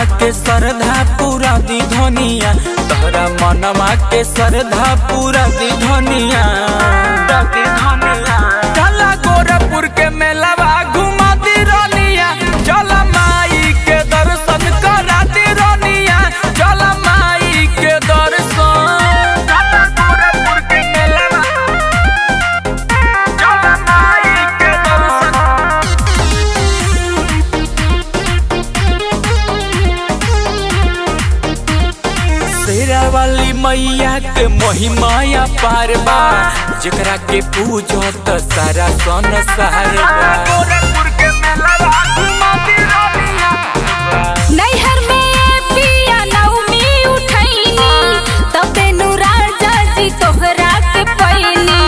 के श्रद्धा पूरा दी धनिया, तोहरा मनवा के श्रद्धा पूरा दी धनिया। चला गोरखपुर के मेलावा घुमा दी रनिया, चला माई के दर्शन करा दी रनिया, चला माई के दर्शन। चला गोरखपुर के मेलावा, चला माई के दर्शन। शेरा वाली मैया के महिमा पार बा, जेकरा के पूजो त सारा संसार बा। गोरखपुर के मेलावा घुमा दी रनिया। नैहर में पिया नवमी उठैनी, तबे नु राजा जी तोहरा के पैनी।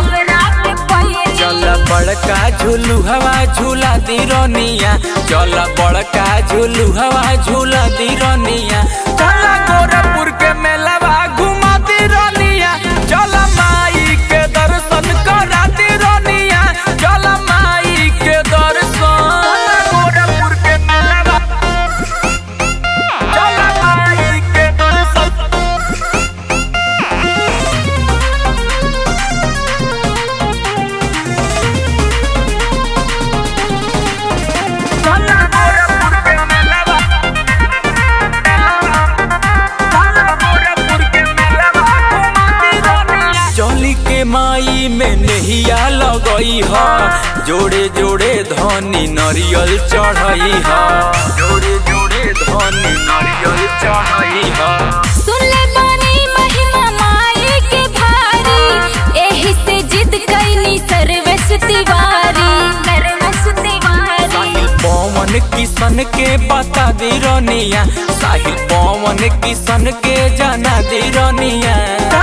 चल बड़का झूलू हवा झूला दी रनिया, चल बड़का झूलू हवा झूला दी रनिया। चल गोरखपुर के मेलावा घुमा दी रनिया, चल माई के दर्शन करा दी रनिया, चल माई के दर्शन। गोरखपुर के मेलावा, चल माई के दर्शन। चौली के माई में नहिया लगई ह, जोड़े जोड़े धनी नरियल चढ़ई ह, जोड़े जोड़े धनी नरियल चढ़ई ह। सुन ले बानी महिमा माई के भारी, एही से जिद कैनी सर्वेश तिवारी। साहिल पवन किशन के बता दी रनिया, साहिल पवन किशन के जाना दी रनिया।